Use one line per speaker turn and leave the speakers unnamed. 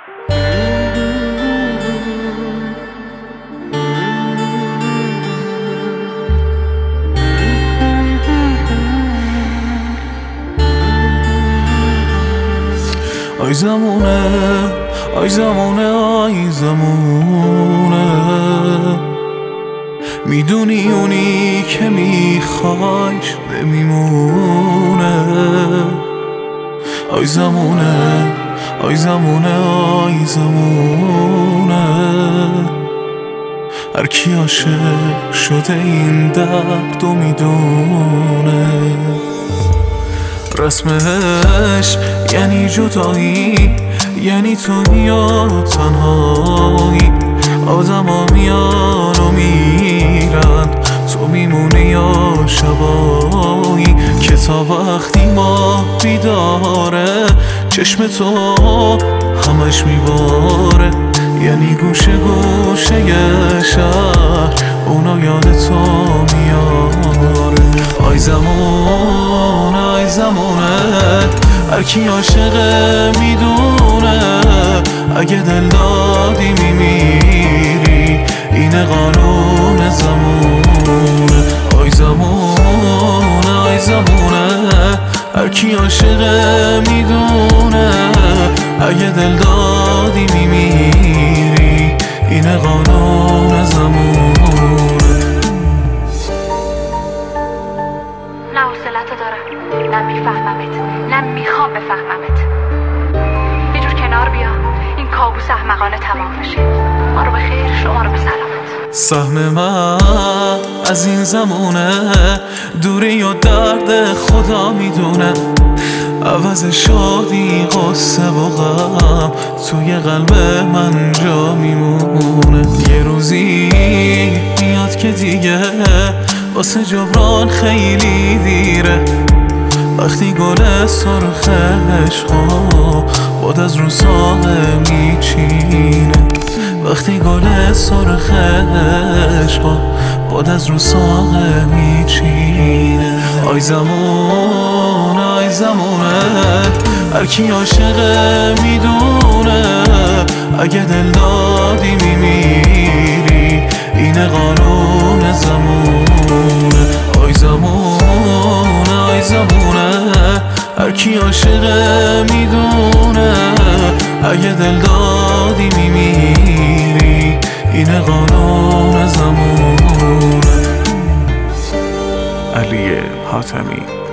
آی زمونه آی زمونه آی زمونه، میدونی اونی که میخوایش نمیمونه. آی زمونه آی زمونه آی زمونه، هر کی عاشق شده این دردو میدونه. رسمش یعنی جدایی، یعنی تو یا تنهایی. آدما میان و میرن، تو میمونی یا شبایی که تا وقتی ما بیداره چشم تو همش میباره. یعنی گوشه گوشه شهر اونا یاد تو میاره. آی زمونه آی زمونه، هر کی عاشقه میدونه. اگه دل دادی میمیری، اینه قانون زمونه. آی زمونه آی زمونه، هر کی عاشقه میدونه. اگه دل دادی میمیری، اینه قانون زمونه.
نه حوصلتو دارم، نه میفهممت، نه میخوام بفهممت. یه جور کنار بیا، این کابوس احمقانه تمام بشه. ما رو به خیر، شما رو به سلامت.
سهم من از این زمونه، دوری و درد خدا میدونه. عوض شادی قصه و غم توی قلب من جا میمونه. یه روزی میاد که دیگه واسه جبران خیلی دیره. وقتی گل سرخ عشقا باد از رو ساقه میچینه. وقتی گل سرخ عشقا باد از رو ساقه میچینه. آی زمونه آی زمونه، هر کی عاشقه میدونه. اگه دل دادی میمیری، اینه قانون زمونه. آی زمونه آی زمونه، هر کی عاشقه میدونه. اگه دل دادی میمیری، اینه قانون زمونه. علی حاتمی.